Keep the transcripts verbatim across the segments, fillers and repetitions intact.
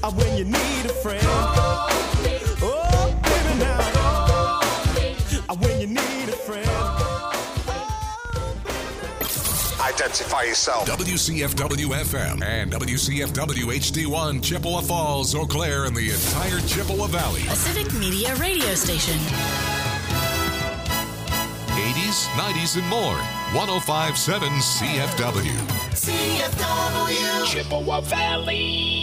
Uh, when you need a friend. Oh, baby, now. Uh, when you need a friend. Identify yourself. W C F W F M and W C F W H D one, Chippewa Falls, Eau Claire, and the entire Chippewa Valley. A Civic Media radio station. eighties, nineties, and more. one oh five point seven C F W. C F W. Chippewa Valley.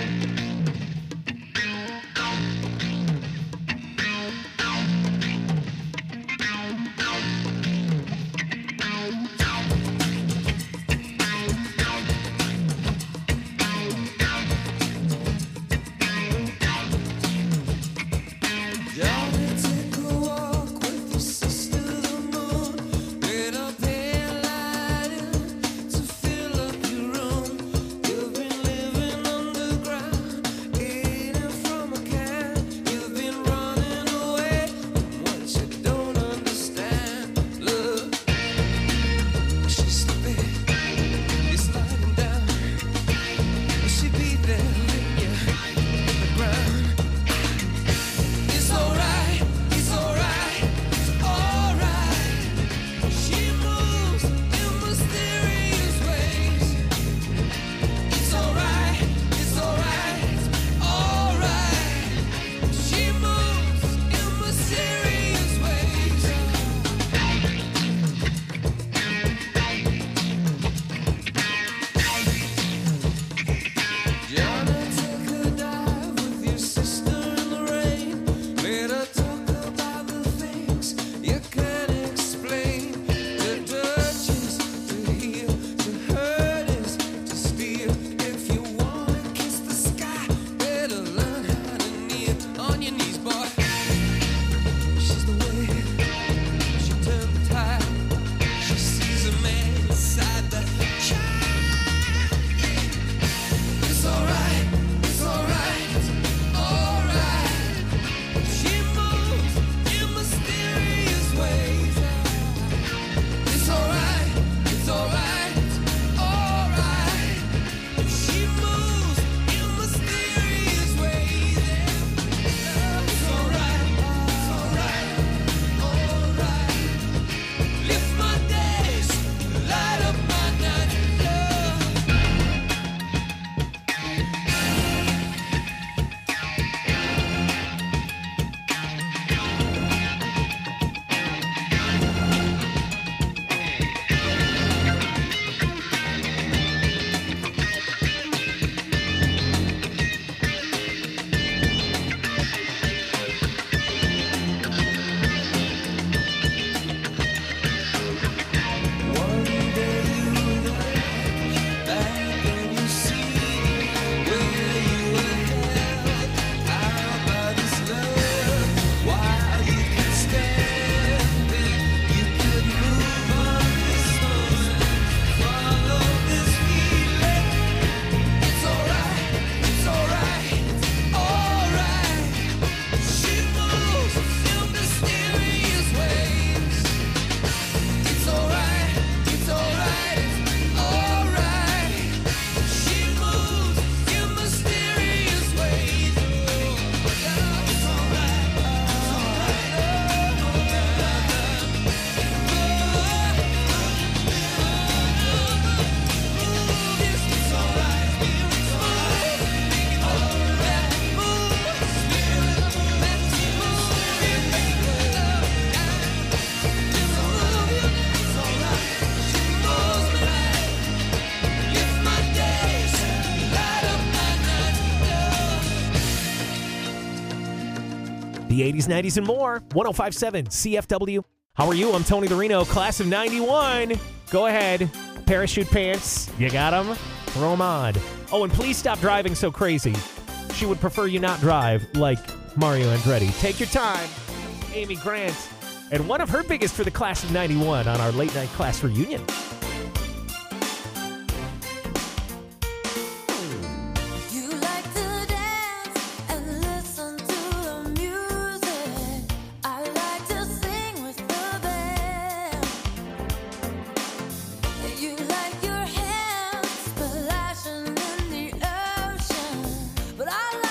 The eighties, nineties, and more. one oh five point seven C F W. How are you? I'm Tony the Reno, class of ninety-one. Go ahead. Parachute pants. You got them? Throw them on. Oh, and please stop driving so crazy. She would prefer you not drive like Mario Andretti. Take your time. Amy Grant. And one of her biggest for the class of ninety-one on our late night class reunion. But I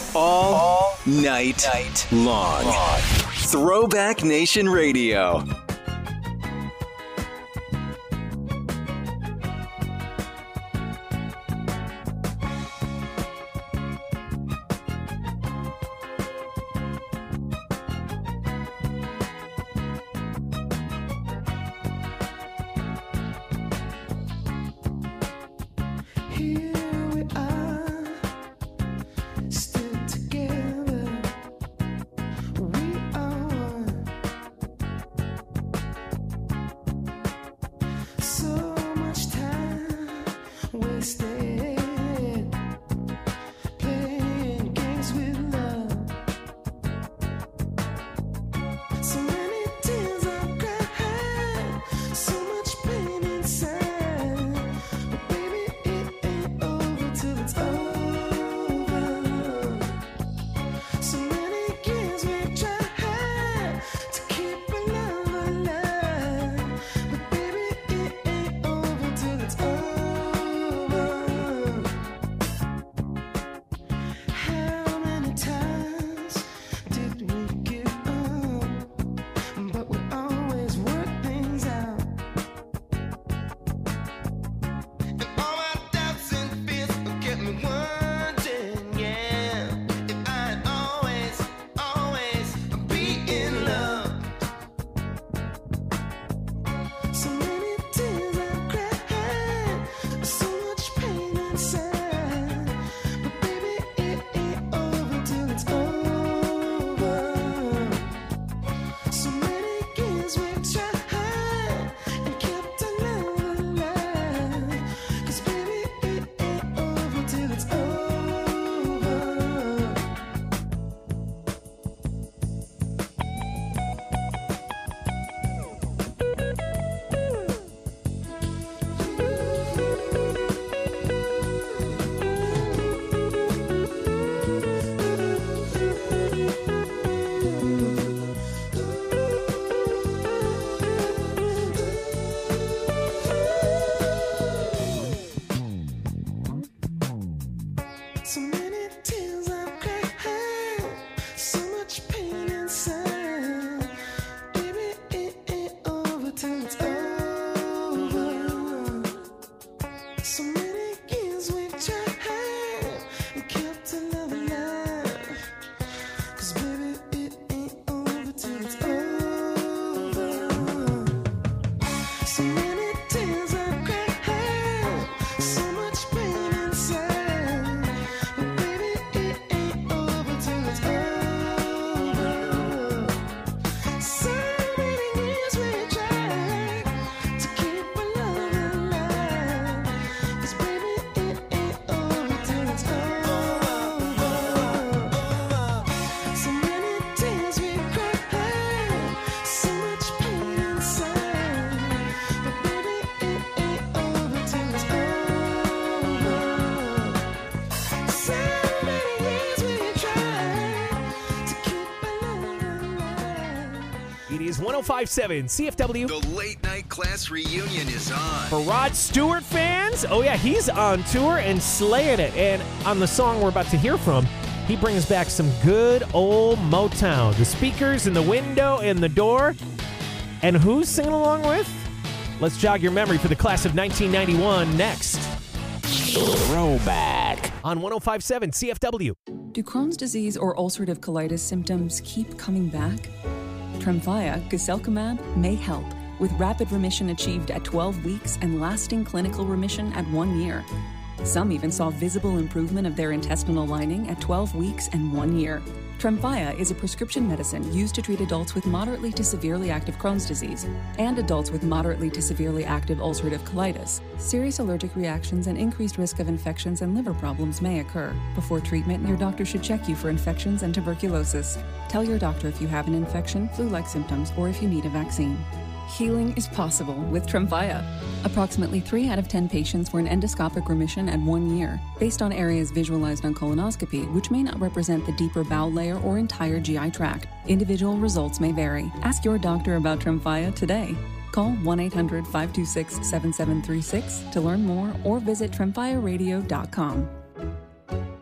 all, all night, night long. long. Throwback Nation Radio. one oh five point seven C F W. The late night class reunion is on. For Rod Stewart fans, oh yeah, he's on tour and slaying it. And on the song we're about to hear from, he brings back some good old Motown. The speakers in the window and the door. And who's singing along with? Let's jog your memory for the class of nineteen ninety-one next. Throwback on one oh five point seven C F W. Do Crohn's disease or ulcerative colitis symptoms keep coming back? Tremfya, guselkumab, may help, with rapid remission achieved at twelve weeks and lasting clinical remission at one year. Some even saw visible improvement of their intestinal lining at twelve weeks and one year. Tremfya is a prescription medicine used to treat adults with moderately to severely active Crohn's disease and adults with moderately to severely active ulcerative colitis. Serious allergic reactions and increased risk of infections and liver problems may occur. Before treatment, your doctor should check you for infections and tuberculosis. Tell your doctor if you have an infection, flu-like symptoms, or if you need a vaccine. Healing is possible with Tremfya. Approximately three out of ten patients were in endoscopic remission at one year, based on areas visualized on colonoscopy, which may not represent the deeper bowel layer or entire G I tract. Individual results may vary. Ask your doctor about Tremfya today. Call one eight hundred, five two six, seven seven three six to learn more or visit tremfya radio dot com.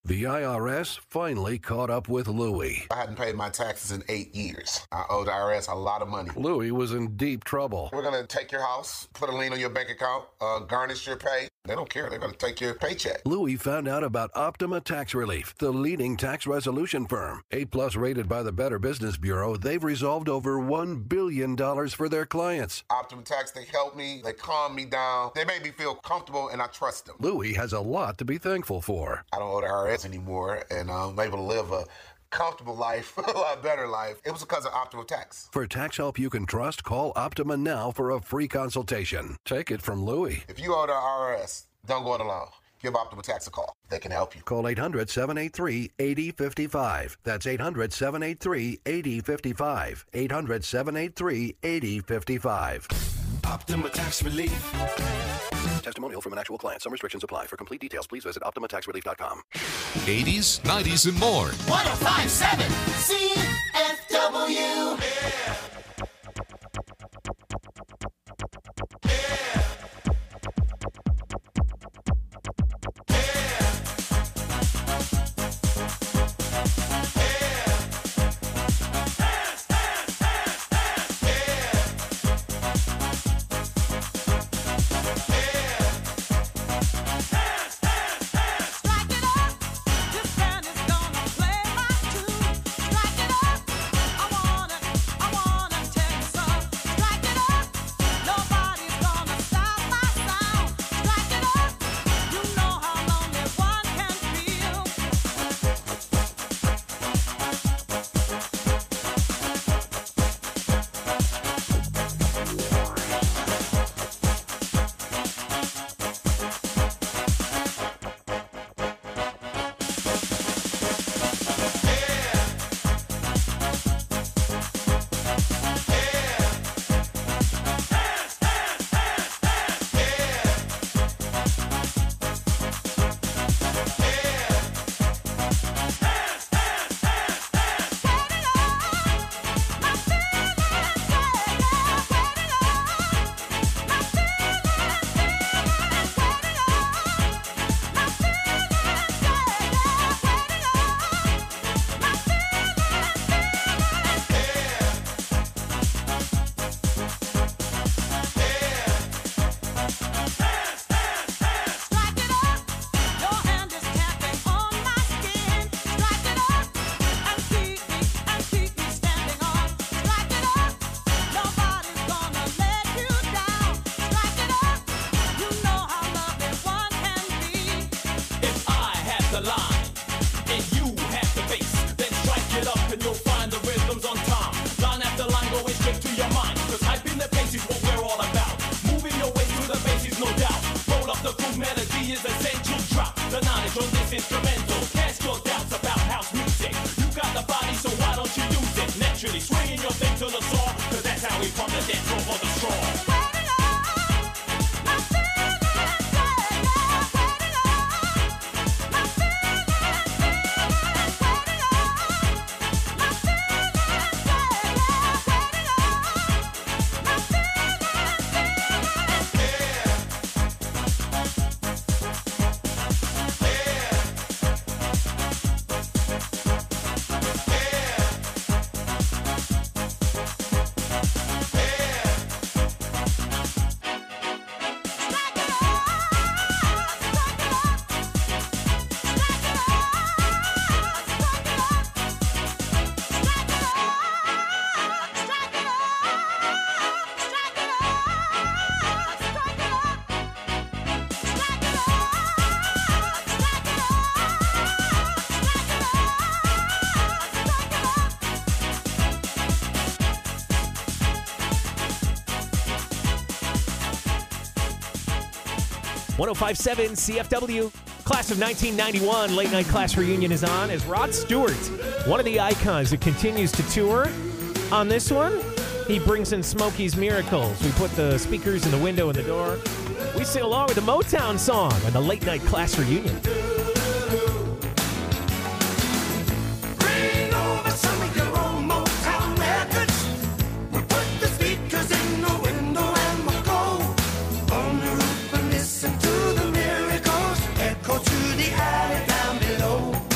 The I R S finally caught up with Louie. I hadn't paid my taxes in eight years. I owed the I R S a lot of money. Louie was in deep trouble. We're going to take your house, put a lien on your bank account, uh, garnish your pay. They don't care. They're going to take your paycheck. Louie found out about Optima Tax Relief, the leading tax resolution firm. A-plus rated by the Better Business Bureau, they've resolved over one billion dollars for their clients. Optima Tax, they helped me. They calmed me down. They made me feel comfortable, and I trust them. Louie has a lot to be thankful for. I don't owe the I R S anymore, and I'm able to live a comfortable life, a lot better life. It was because of Optima Tax. For tax help you can trust, call Optima now for a free consultation. Take it from Louie. If you owe the I R S, don't go it alone. Give Optima Tax a call. They can help you. Call eight hundred, seven eight three, eight zero five five. That's eight hundred, seven eight three, eight zero five five. eight hundred, seven eight three, eight zero five five. Optima Tax Relief. Testimonial from an actual client. Some restrictions apply. For complete details, please visit optima tax relief dot com. eighties, nineties, and more. one oh five point seven C F W. Yeah. Yeah. one oh five point seven C F W. Class of nineteen ninety-one late night class reunion is on as Rod Stewart, one of the icons that continues to tour. On this one, he brings in Smokey's Miracles. We put the speakers in the window and the door. We sing along with the Motown song on the late night class reunion. Bring over some of your own Motown records. We put the speakers in the window and we'll go on the roof and listen to the miracles echo to the alley down below.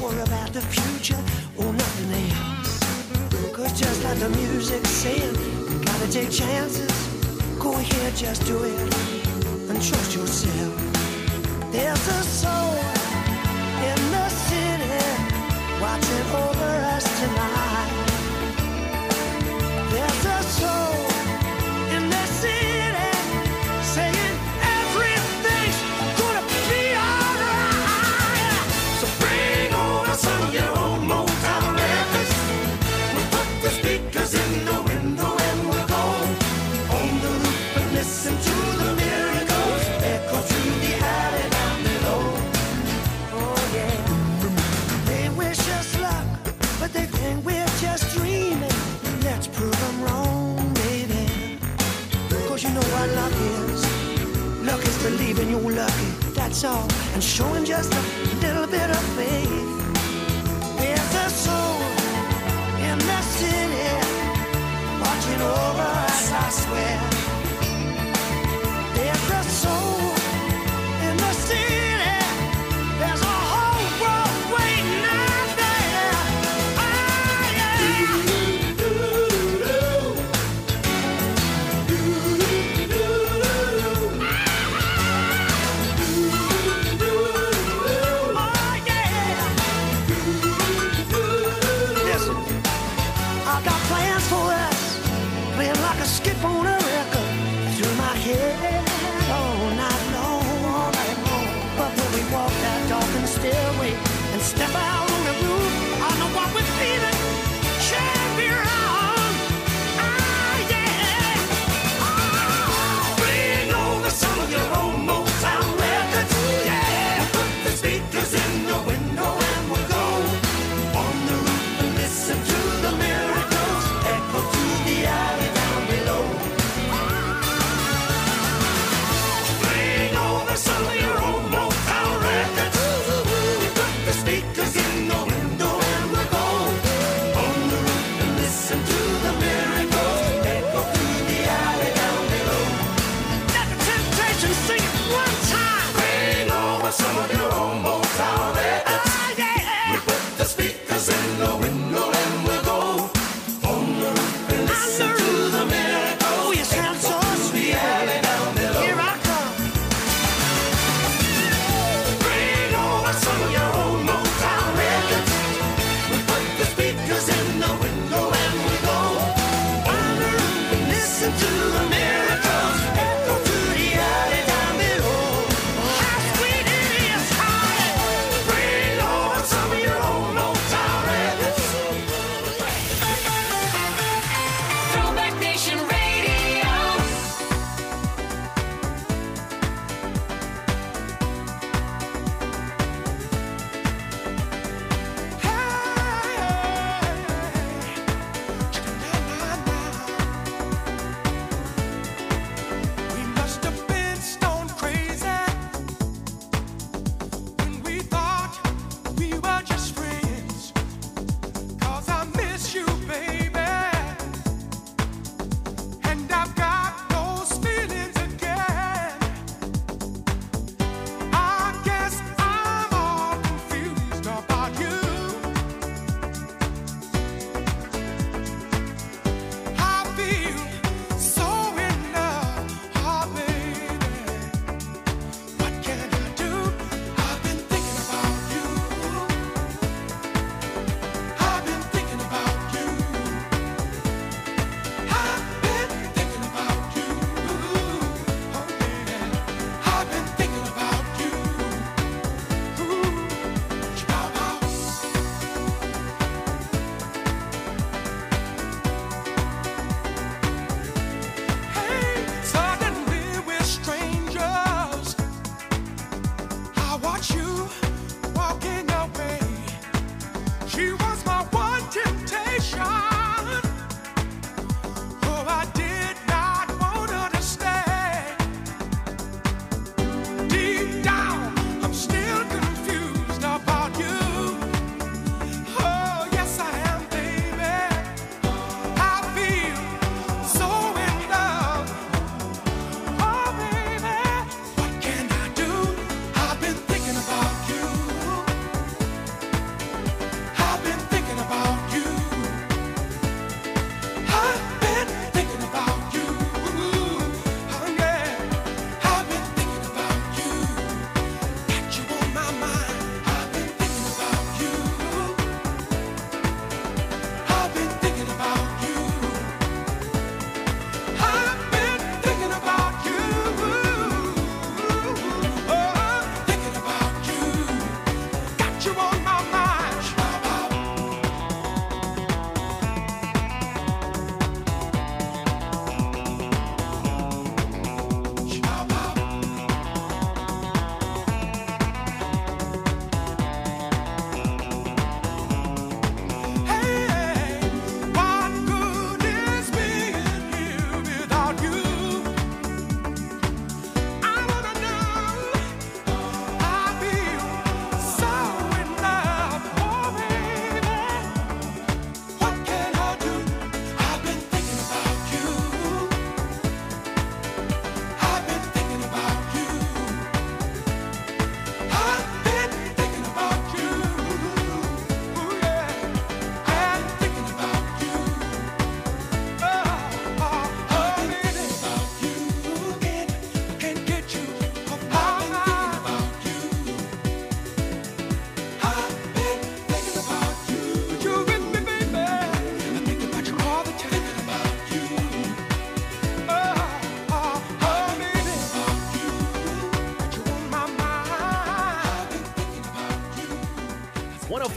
worry about the future or nothing else. Cause just like the music said, you gotta take chances. Go ahead, just do it and trust yourself. There's a soul in the city watching over us tonight. There's a soul in the city saying everything's gonna be alright. So bring over some of your old Motown records. We'll put the speakers in the window and we'll go on the roof and listen to the miracles echo through the alley down below. Oh yeah. They wish us luck, but they think we're just dreaming. Let's prove them wrong, baby. Cause you know what luck is. Luck is believing you're lucky, that's all. And showing just a little bit of faith. There's a soul in the city watching over us, I swear. There's a soul in the city. There's a whole world waiting out there. Ah, yeah. Oh, yeah.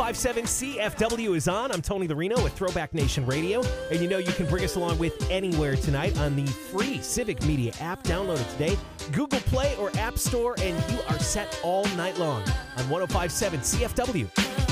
five seven C F W is on. I'm Tony the Reno with Throwback Nation Radio. And you know you can bring us along with anywhere tonight on the free Civic Media app. Download it today. Google Play or App Store, and you are set all night long on one oh five seven C F W.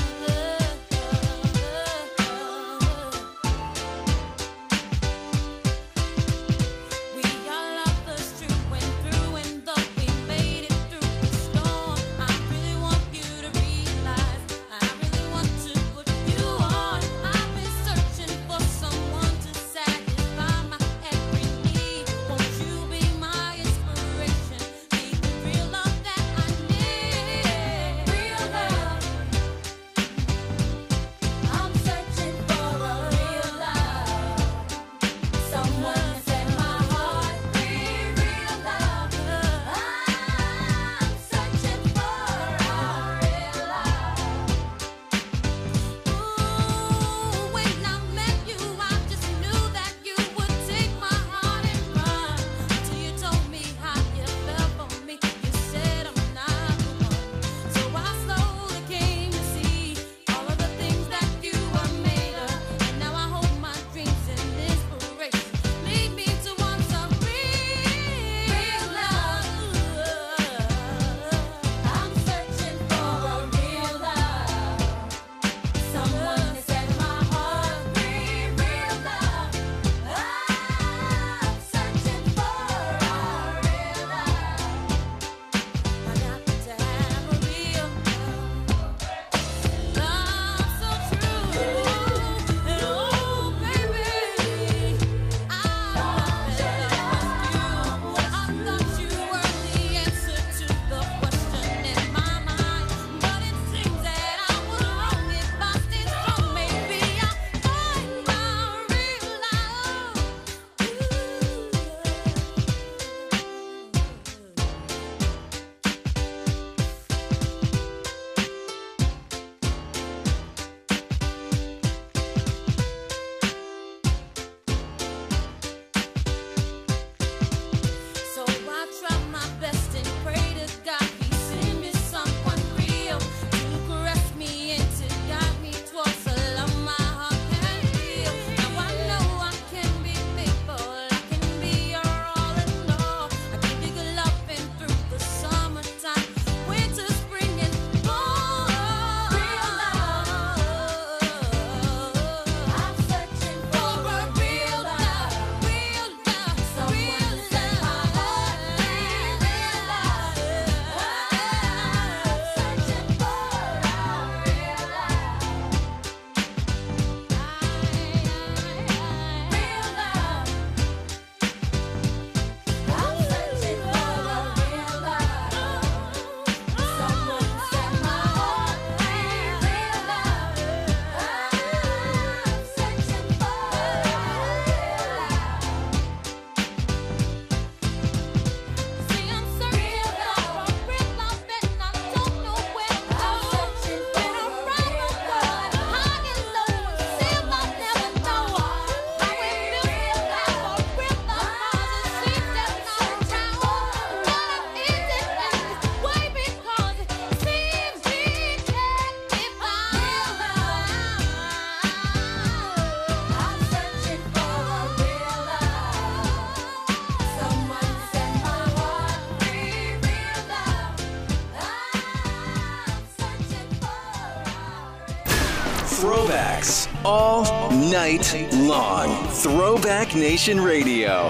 Throwbacks all night long. Throwback Nation Radio.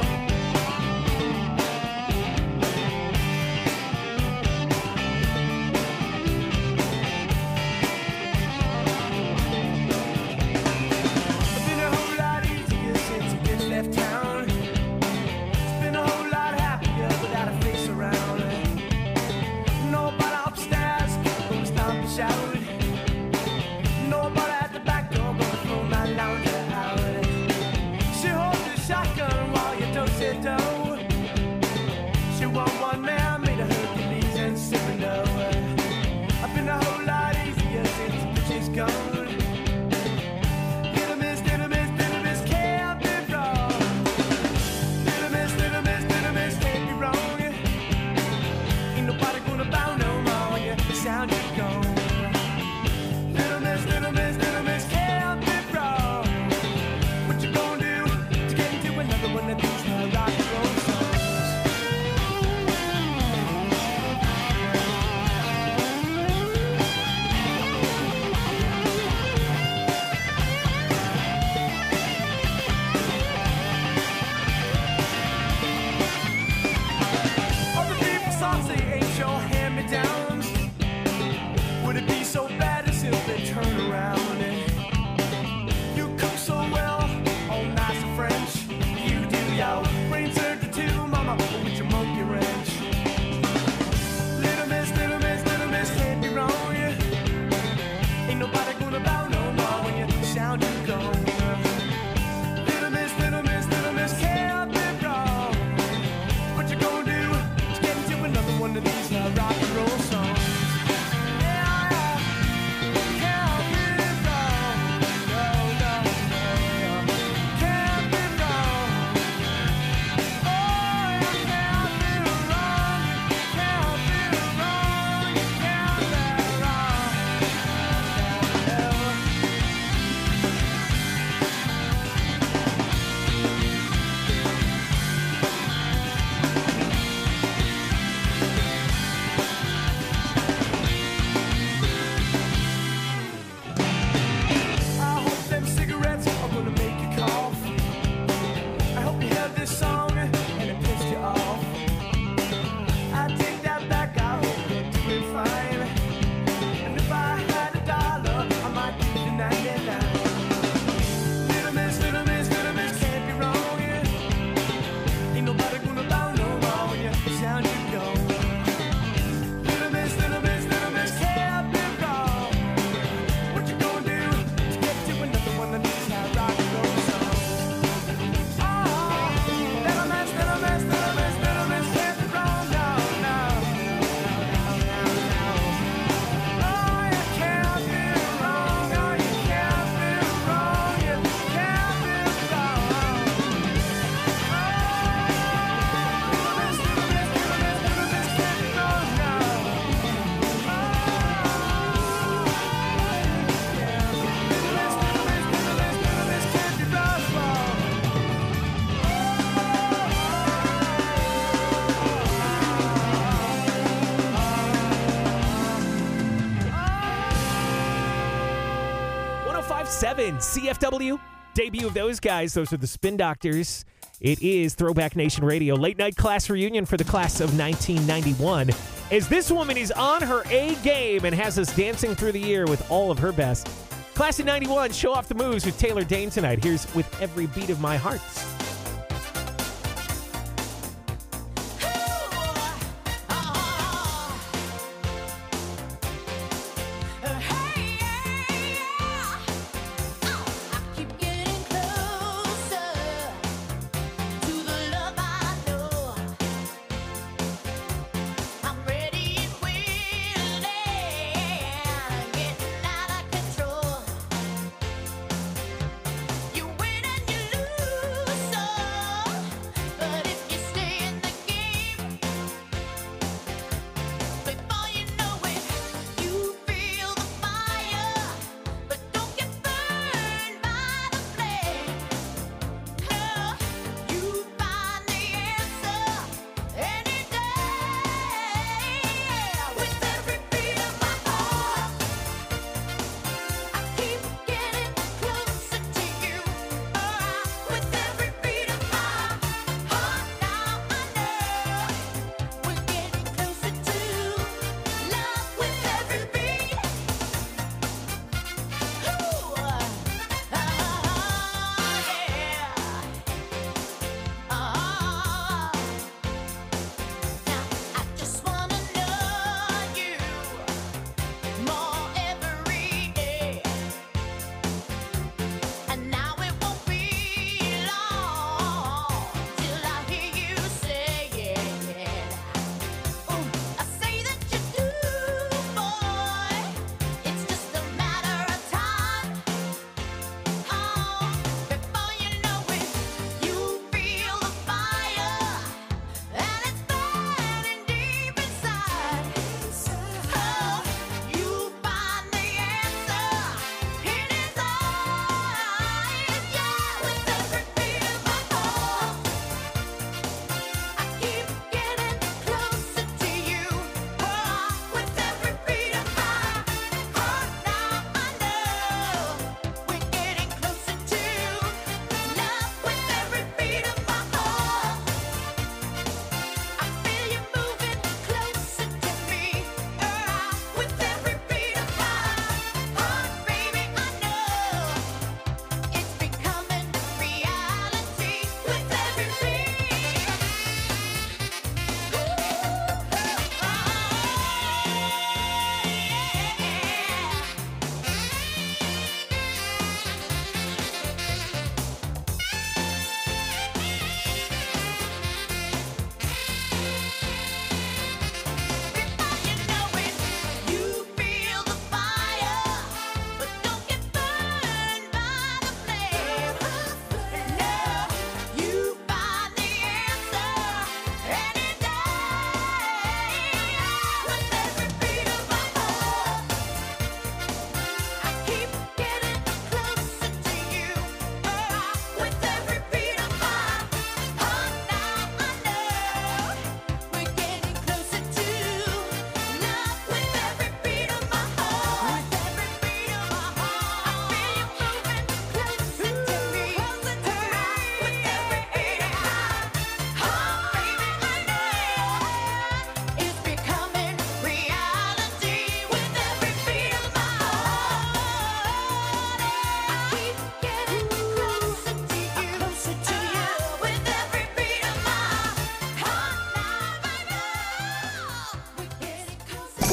She holds the shotgun while you dose gonna bow no more when you sound you go. Little miss, little miss, little miss, can't be wrong. What you gonna do is get into another one of these uh, rock and roll songs. Yeah, yeah. Can't be wrong. No, no, no. Can't be wrong. Oh, you can't be wrong. You can't be wrong. You can't be wrong. I hope them cigarettes are gonna make you cough. I hope you heard this song and it pissed you off. I take that back, I hope you're doing fine. And if I had a dollar, I might give you ninety-nine. Little miss, little miss, little miss, can't be wrong, yeah. Ain't nobody gonna bow no more when you sound you go. Little miss, little miss, little miss, can't be wrong. What you gonna do is get to another one of these high rock and roll songs. Oh, little miss, little miss, little miss, little miss, can't be wrong, no, no. No, no, no. Oh, you can't be wrong, no, you can't be wrong, you can't be wrong. Oh, little miss, little miss, little miss, little miss, can't be wrong, no. one oh five point seven C F W. Debut of those guys. Those are the Spin Doctors. It is Throwback Nation Radio. Late night class reunion for the class of nineteen ninety-one. As this woman is on her A game and has us dancing through the year with all of her best. Class of ninety-one, show off the moves with Taylor Dane tonight. Here's With Every Beat of My Heart. Keep getting closer to the love I know. I'm ready and willing, getting out of control. You win and you lose.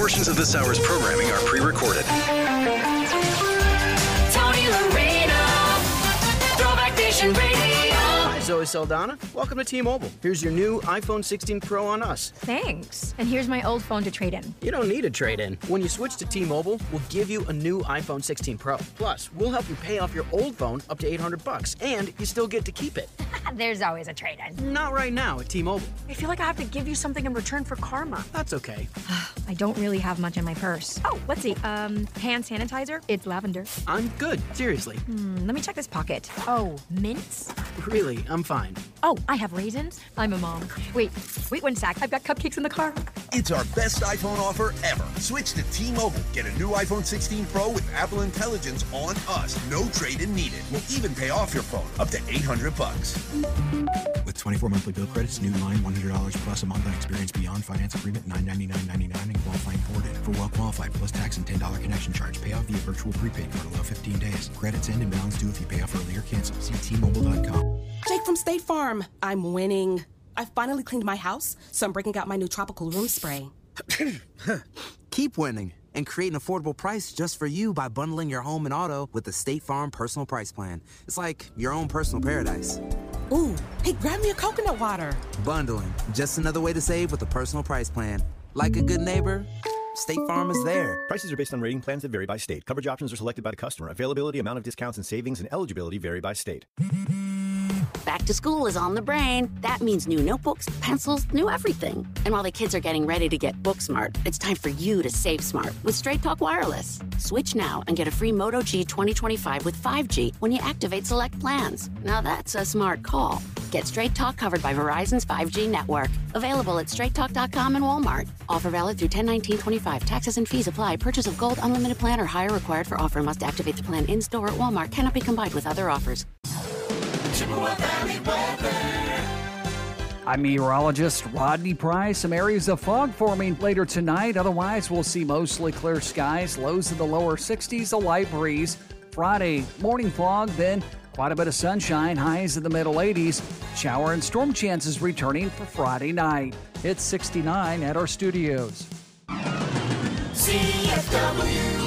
Portions of this hour's programming are pre-recorded. Tony Marino, Throwback Nation Radio. Hi, Zoe Saldana. Welcome to T-Mobile. Here's your new iPhone sixteen Pro on us. Thanks. And here's my old phone to trade in. You don't need a trade-in. When you switch to T-Mobile, we'll give you a new iPhone sixteen Pro. Plus, we'll help you pay off your old phone up to eight hundred bucks, and you still get to keep it. There's always a trade-in. Not right now at T-Mobile. I feel like I have to give you something in return for karma. That's okay. I don't really have much in my purse. Oh, let's see. Um, hand sanitizer. It's lavender. I'm good. Seriously. Hmm, let me check this pocket. Oh, mints? Really, I'm fine. Oh, I have raisins. I'm a mom. Wait, wait one sec. I've got cupcakes in the car. It's our best iPhone offer ever. Switch to T-Mobile. Get a new iPhone sixteen Pro with Apple Intelligence on us. No trade-in needed. We'll even pay off your phone up to eight hundred bucks. With twenty-four monthly bill credits, new line one hundred dollars plus a month on experience beyond finance agreement nine ninety-nine ninety-nine and qualifying forwarded. For well qualified plus tax and ten dollars connection charge. Pay off via virtual prepaid card. Allow fifteen days. Credits end and balance due if you pay off early or cancel. See T Mobile dot com. Jake from State Farm. I'm winning. I finally cleaned my house, so I'm breaking out my new tropical room spray. Keep winning and create an affordable price just for you by bundling your home and auto with the State Farm Personal Price Plan. It's like your own personal paradise. Ooh, hey, grab me a coconut water. Bundling, just another way to save with a personal price plan. Like a good neighbor, State Farm is there. Prices are based on rating plans that vary by state. Coverage options are selected by the customer. Availability, amount of discounts and savings, and eligibility vary by state. Back to school is on the brain. That means new notebooks, pencils, new everything. And while the kids are getting ready to get book smart, it's time for you to save smart with Straight Talk Wireless. Switch now and get a free Moto G twenty twenty-five with five G when you activate select plans. Now that's a smart call. Get Straight Talk covered by Verizon's five G network. Available at straight talk dot com and Walmart. Offer valid through ten nineteen twenty-five. Taxes and fees apply. Purchase of Gold Unlimited plan or higher required for offer. Must activate the plan in-store at Walmart. Cannot be combined with other offers. I'm meteorologist Rodney Price. Some areas of fog forming later tonight. Otherwise, we'll see mostly clear skies. Lows in the lower sixties, a light breeze. Friday, morning fog, then quite a bit of sunshine. Highs in the middle eighties. Shower and storm chances returning for Friday night. It's sixty-nine at our studios. C F W.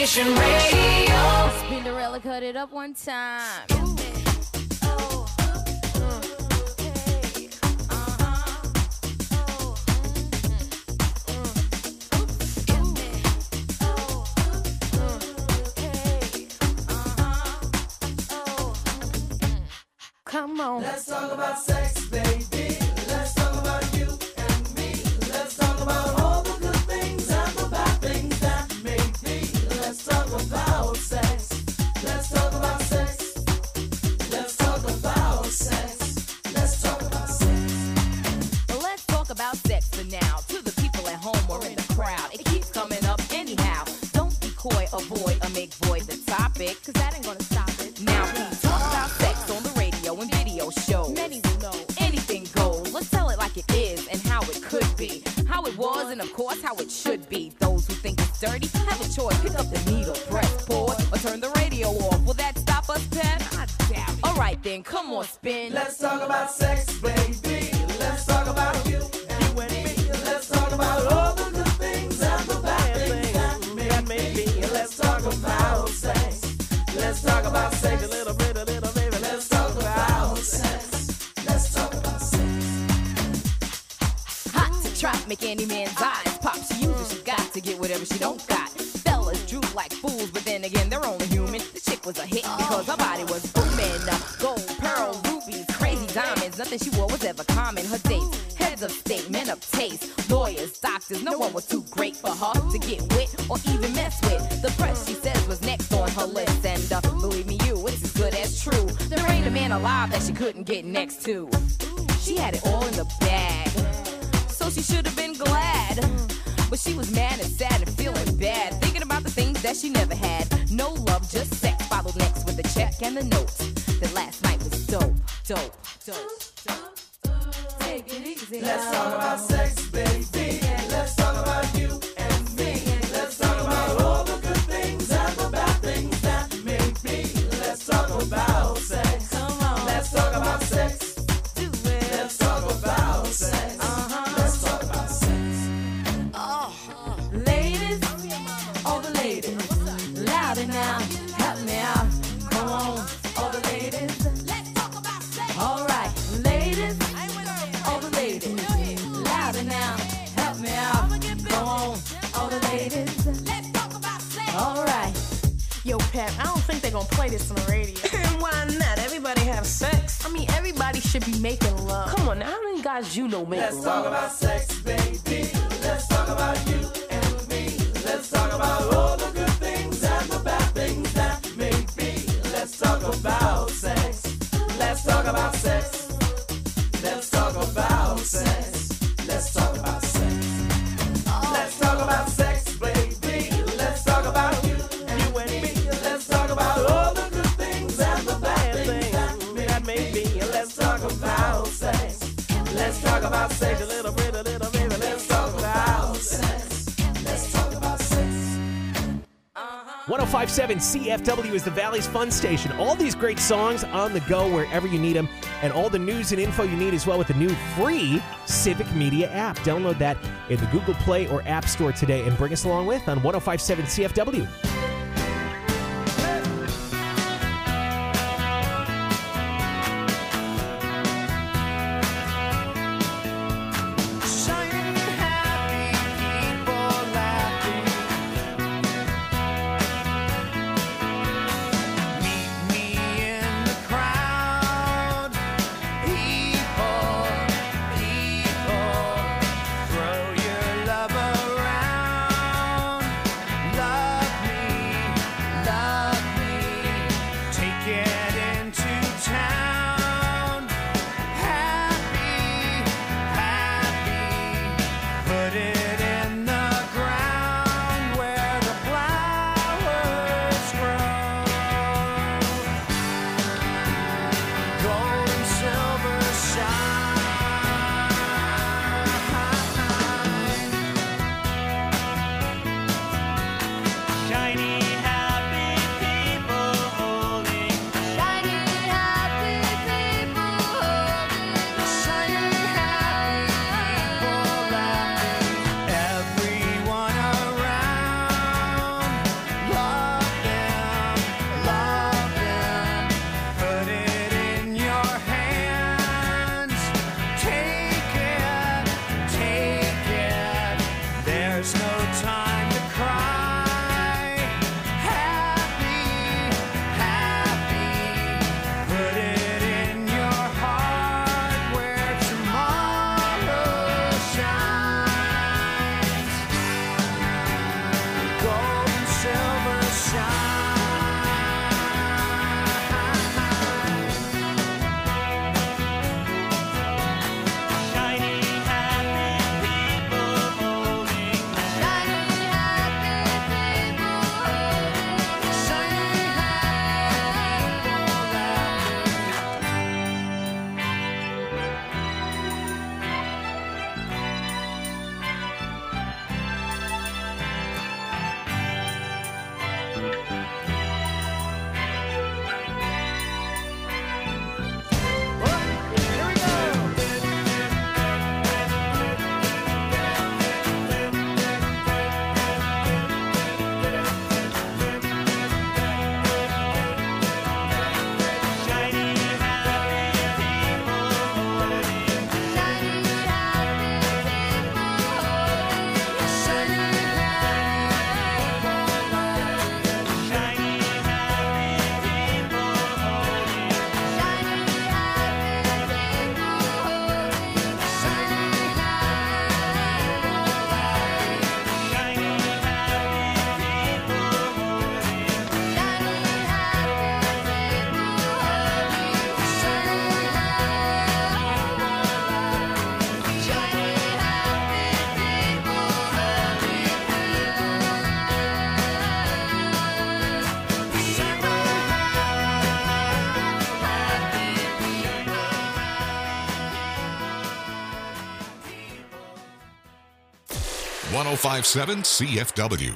Nation Radio. Cinderella cut it up one time. Come on. Let's talk about sex, baby. Let's talk about you and me. Let's talk about all the good things and the bad things that may be. Let's talk about sex. Let's talk about sex. Let's talk about sex. Let's talk about sex. Let's talk about sex for now. To the people at home or in the crowd, it keeps coming up anyhow. Don't be coy, avoid, or make void the topic, cause that ain't gonna stop it. Now we talk about sex on the radio and video shows. Many will know anything goes. Let's tell it like it is and how it could be, how it was, and of course how it should be. Those who think it's dirty have a choice. Pick up the needle, press pause, or turn the radio off. Will that stop us, Pat? I doubt it. All right then, come on, spin. Let's talk about sex, baby. Let's talk about you and me. Let's talk about all the good things and the bad things that may be. Let's talk about sex. Let's talk about sex a little bit, a little baby. Let's talk about sex. Let's talk about sex. Hot to trap, make any man's eyes pop. She uses, she got to get whatever she don't got. Fellas droop like fools, but then again, they're only human. The chick was a hit because her body was booming. Gold, pearl, rubies, crazy diamonds. Nothing she wore was ever common. Her dates, heads of state, men of taste, lawyers, doctors. No one was too great for her to get with or even mess with. The press, she says, was next on her list. And uh, believe me, you, it's as good as true. There ain't a man alive that she couldn't get next to. She had it all in the bag, so she should have been glad. But she was mad and sad and feeling bad, thinking about the things that she never had. No love, just sex. Followed next with the check and the note. That last night was dope, dope, dope, dope. Take it easy. Let's talk about sex, baby. Let's talk about you and me. Let's talk about all the good things and the bad things that may be. Let's talk about sex. Come on. Let's talk about sex. Do it. Let's talk about sex. Uh-huh. Let's talk about sex. Oh, ladies, all the ladies, louder now, help me out. Come on, all the ladies. Let's talk about sex. All right, ladies, all the ladies, louder now, help me out. Come on, all the ladies. Let's talk about sex. All right. Yo, Pep, I don't think they're gonna play this on the radio. Why not? Everybody have sex. I mean, everybody should be making love. Come on, now, how many guys you know make Let's love? talk about sex, baby. Let's talk about you and me. Let's talk about all the good things and the bad things that may be. Let's talk about sex. Let's talk about sex. Let's talk about sex. Let's talk about sex. Let's talk about sex, baby. Let's talk about you and me. Let's talk about all the good things and the bad things that may be. Let's talk about sex. Let's talk about sex a little bit, a little baby. Let's talk about sex. Let's talk about sex. one oh five point seven C F W is the Valley's fun station. All these great songs on the go wherever you need them, and all the news and info you need as well with the new free Civic Media app. Download that in the Google Play or App Store today and bring us along with on one oh five point seven C F W. Shining happy people laughing. Meet me in the crowd. People, people, throw your love around. Love me one oh five point seven C F W.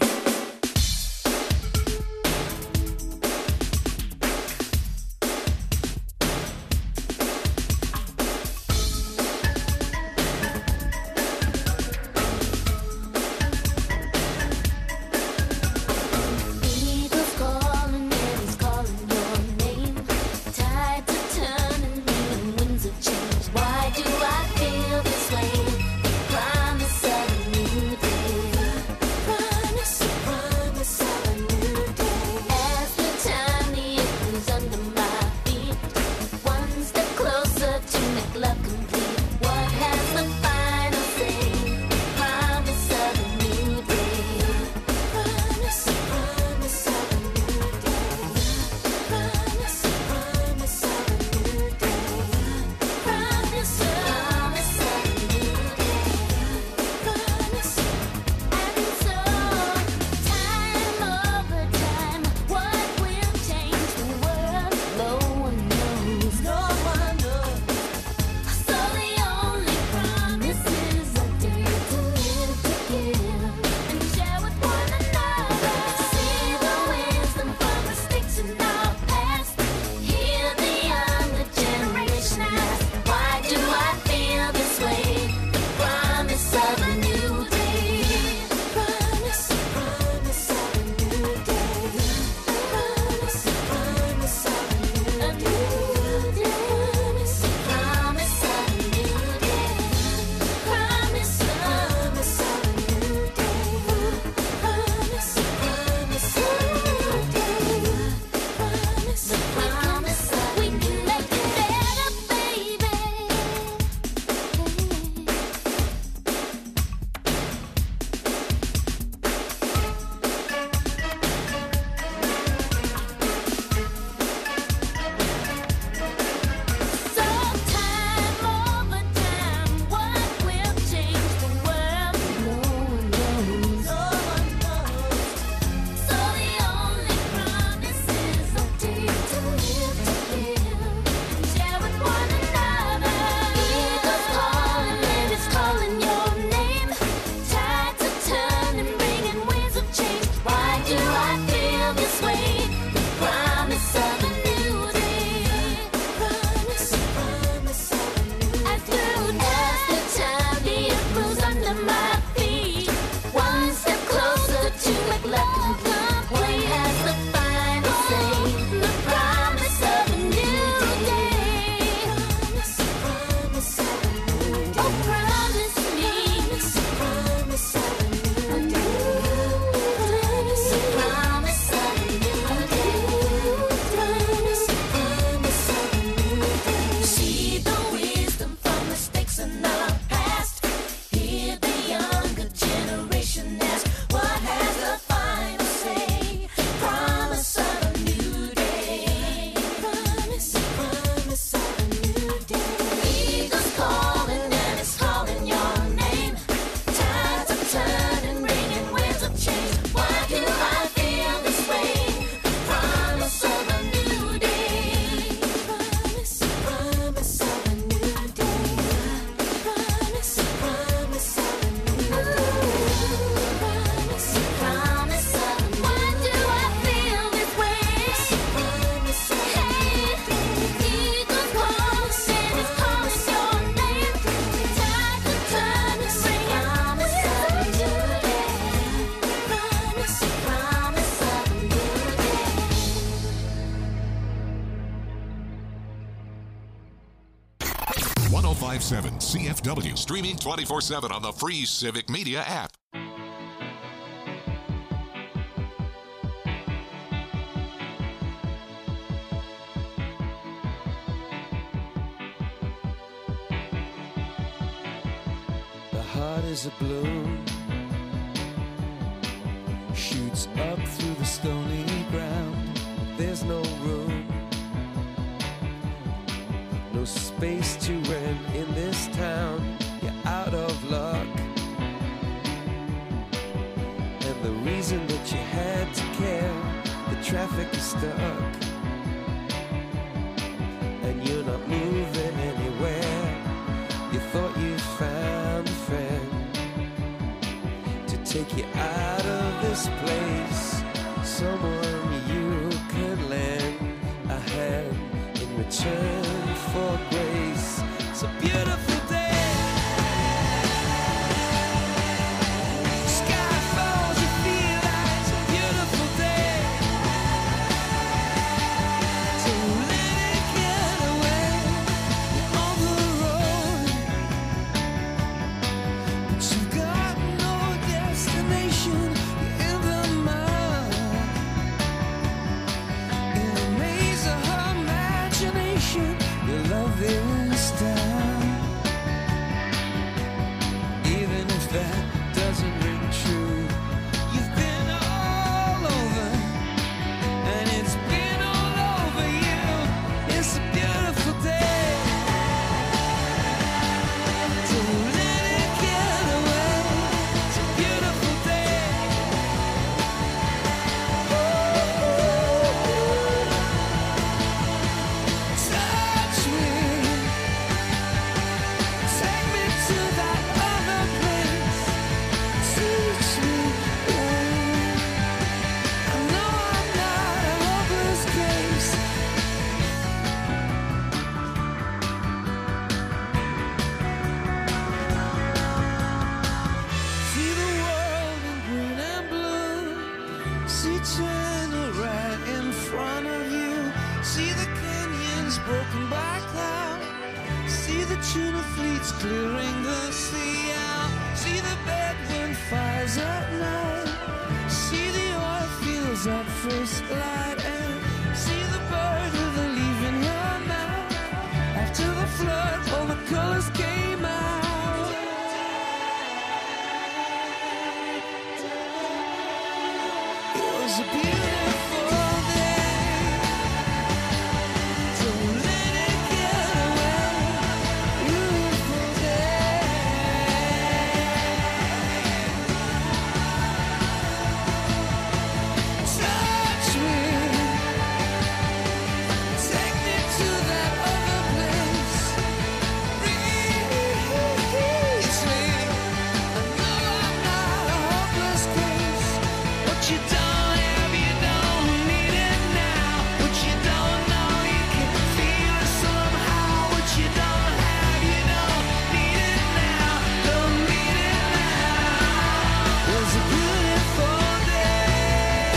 Eagles calling and he's calling your name. Tides are turning and winds of change. Why do I feel this way? The promise of a new day. Promise, promise of a new day. As the time the earth moves under my feet, one step closer to make love complete. What has the final say? The promise of a new day. Promise, promise of a new day. Promise, promise of a new day. Promise, promise of a new day. Promise. And so, time over time, what will change the world? No one knows. No one knows. So the only promise is a day to live together and share with one another. See the wisdom from mistakes in our past. Hear the younger generation ask, why do I feel this way? The promise of a new day. Promise, promise of a new day. Promise, promise of a new day. Promise, promise of a new day. Promise, promise of a new day. Promise, promise of a new day. Promise, promise of we can make it better, baby. So time over time, what will change the world? No one knows. No one knows. So the only promise is a day to live together and share with one another. Eagles calling and it's calling your name. Tides are turning, bringing winds of change. Why do I feel this way? The promise of a new day. Promise, promise of a new day. As through as the time the earth moves under my feet, one step closer to make love complete. What has the final say? The promise of a new day. Promise, promise of a new day. Oh, promise me. Promise of a new day. Promise, promise of a new day. Promise, promise of a new day. See the wisdom from mistakes in our past. Hear the younger generation ask, what has the final say? Promise of a new day. Promise, promise of a new day. Eagles calling and it's calling your name. Tides are turning, bringing winds of change. Why do I feel this way? The promise of a new day. Promise, promise of a new day. Promise, promise of a new day. Promise, promise of a new day. Why do I feel this way? Promise of a new day. Eagles calling and it's calling your name. Tides are turning, bringing winds of change. Promise, promise of a new day. one oh five point seven C F W. Streaming twenty-four seven on the free Civic Media app. The heart is a bloom, shoots up through the stony ground. There's no room, no space to rent in this town. You're out of luck, and the reason that you had to care, the traffic is stuck, and you're not moving anywhere. You thought you found a friend to this place, someone you can lend a hand in return for grace. It's a beautiful day. Sky falls, you feel like it's a beautiful day. Don't let it get away. You're on the road, but you've got no destination. You're in the mud, in a maze of her imagination. Your love is down. Even if that doesn't ring true, you've been all over, and it's been all over you. It's a beautiful day. Don't let it get away. It's a beautiful day. Touch me, take me to that other place. Teach me, babe. I know I'm not a hopeless case. See the world in green and blue. See China right in front of you. See the canyons broken by cloud. See the tuna fleets clearing the sea out. See the bedroom fires at night. See the oil fields at first light. And see the bird with a leaf in her mouth. After the flood, all the colors came out. It was a beautiful day. Don't let it get away. Beautiful day. Touch me, take me to that other place. Reach me. I know I'm not a hopeless case. What you don't have, you don't need it now. What you don't know, you can feel it somehow. What you don't have, you don't need it now. Don't need it now. It was a beautiful day.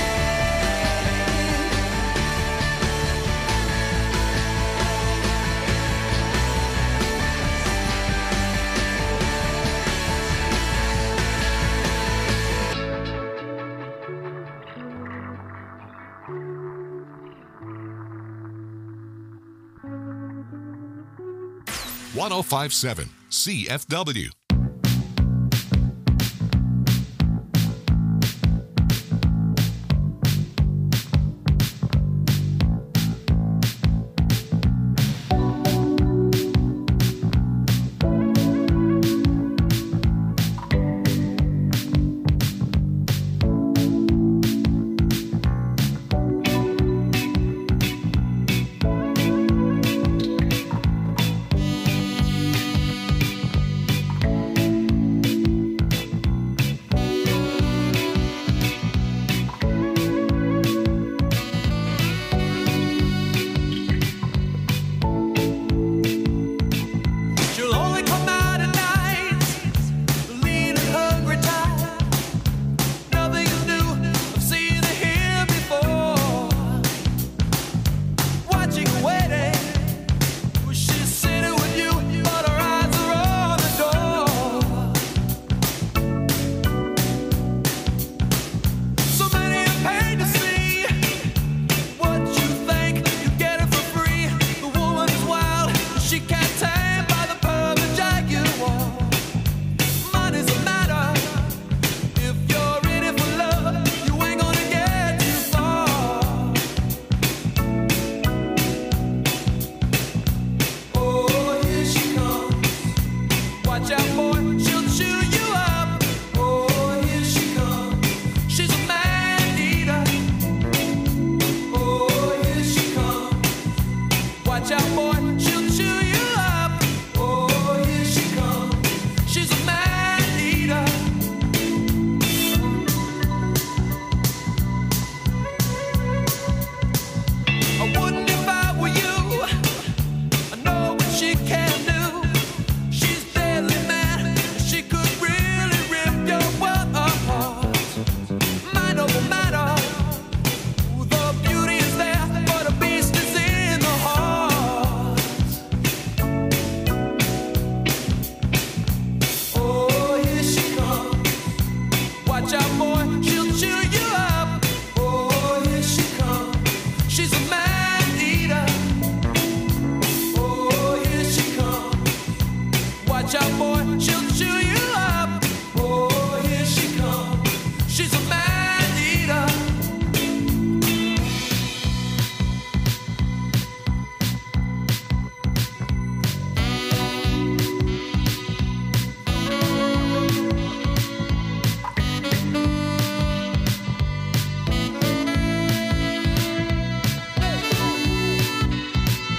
ten fifty-seven C F W.